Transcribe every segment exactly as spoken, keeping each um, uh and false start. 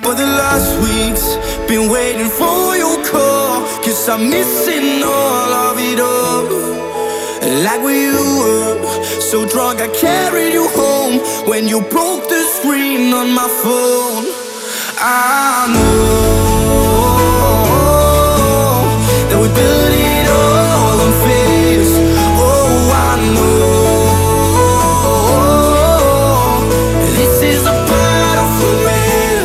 For the last weeks, been waiting for your call, cause I'm missing all of it all. Like when you were so drunk I carried you home, when you broke the screen on my phone. I know that we built it all on fears. Oh, I know this is a battle for me.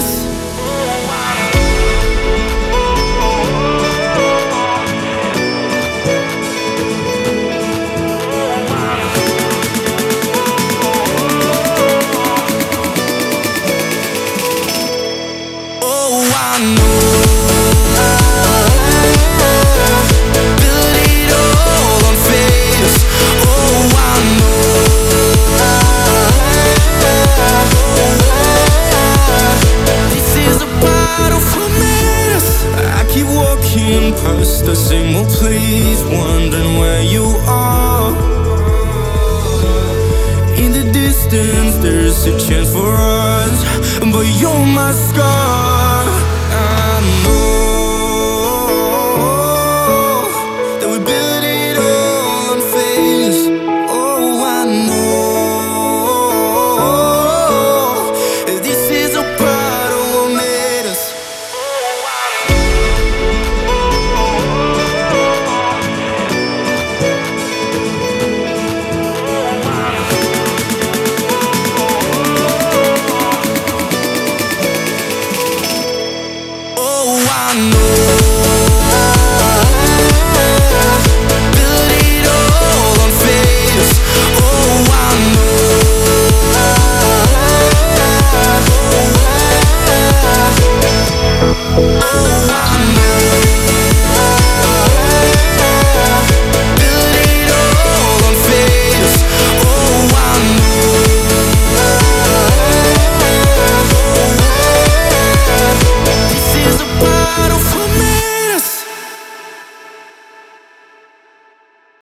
Past the same old place, wondering where you are. In the distance there's a chance for us, but you're my scar. I know